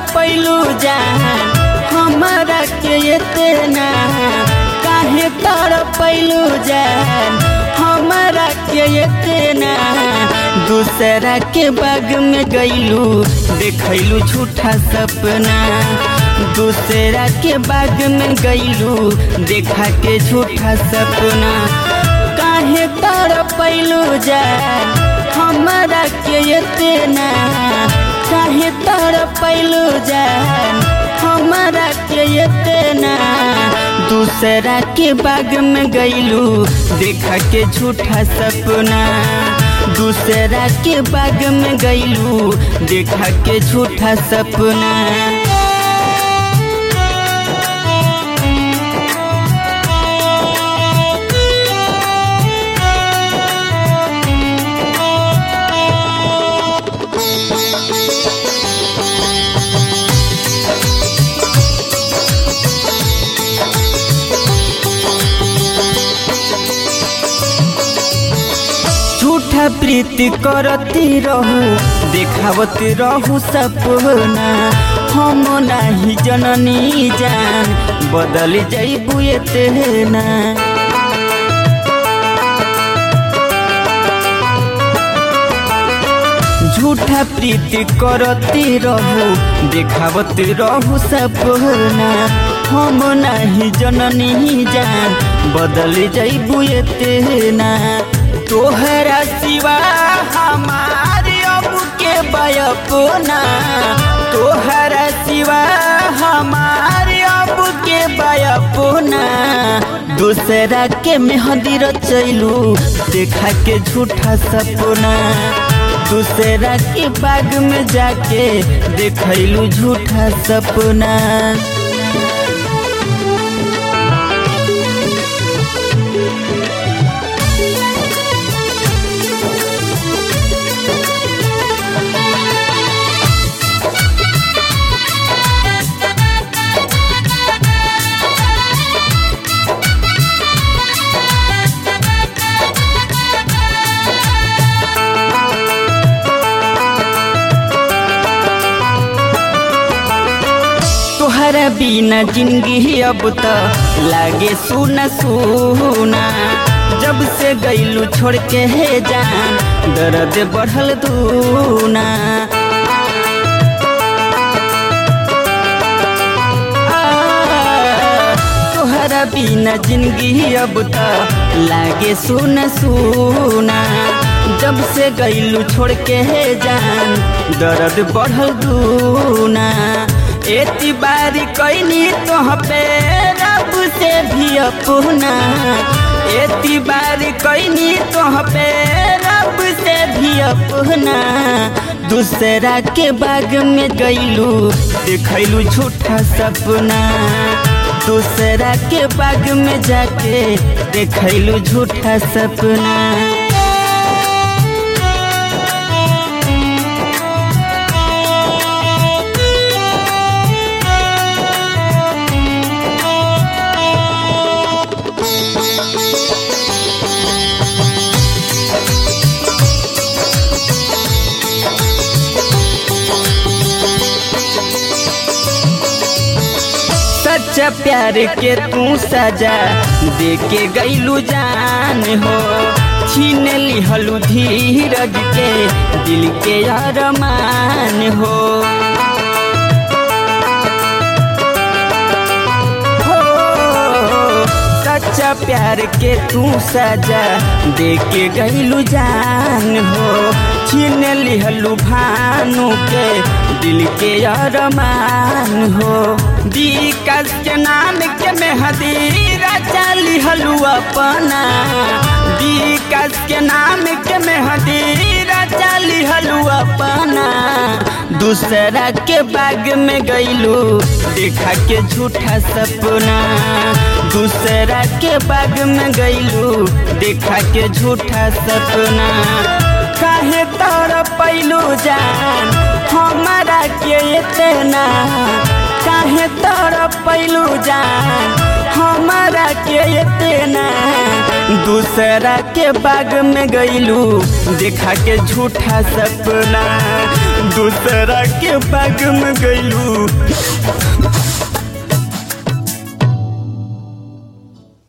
पैलू जान हमरा के इतना काहे तर पैलू जान हमरा के इतना दूसरा के बाग में गईलू देखैलू झूठा सपना दूसरा के बाग में गईलू देखा के झूठा सपना काहे तर पैलू जान हमरा के इतना काहे तर पैलू जान हमरा के इतना दूसरा के बाग में गईलू देखा के झूठा सपना दूसरा के बाग में गईलू देखा के झूठा सपना। झूठा प्रीति करती रहू देखावती रहू सपना हम नहीं जननी जान बदल जइबू एतना झूठा प्रीति करती रहू देखावती रहू सपना हम नहीं जननी जान बदल जइबू एतना तोहरा सिवा हमारे अब के बयपना तोहरा सिवा हमारे अब के बयपना दूसरा के मेहंदी रचैलू देखा के झूठा सपना दूसरा के बाग में जाके देखैलू झूठा सपना। तोहरा बिना जिंदगी अब तो लागे सुना सुना जब से गईलू छोड़ के है जान दर्द बढ़ल दूना तोहरा बिना जिंदगी अब तो लागे सुना सुना जब से गईलू छोड़ के है जान दर्द बढ़ल दूना एती बारी कैनी तोह पे रब से भी अपना एती बारी कैनी तोह पे रब से भी अपना दूसरा के बाग में गईलू देखैलू झूठा सपना दूसरा के बाग में जाके देखैलू झूठा सपना। सच्चा प्यार के तू सजा दे के गईलू जान हो छीन लिहलू धीरज के दिल के अरमान हो सच्चा प्यार के तू सजा दे के गईलू जान हो छीन लिहलू भानु के दिल के अरमान हो विकास के नाम के मेहंदी रचा लिहलू अपना विकास के नाम के मेहंदी रचा लिहलू अपना दूसरा के बाग में गईलू देखा के झूठा सपना दूसरा के बाग में गईलू देखा के झूठा सपना काहे तर पैलू जान हमारा के इतना काहे तर पैलू जान हमारा के इतना दूसरा के बाग में गईलू देखा के झूठा सपना दूसरा के बाग में गइलू